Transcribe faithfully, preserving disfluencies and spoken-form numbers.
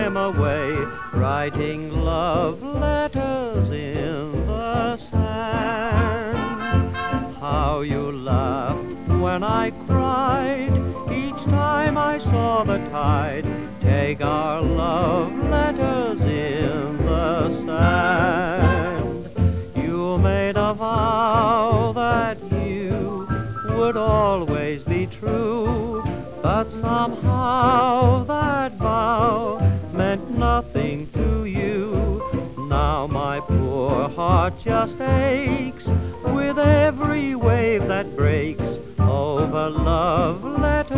time away, writing love letters in the sand. How you laughed when I cried each time I saw the tide take our love letters in the sand. You made a vow that you would always be true, but somehow that vow meant nothing to you. Now my poor heart just aches with every wave that breaks over love letters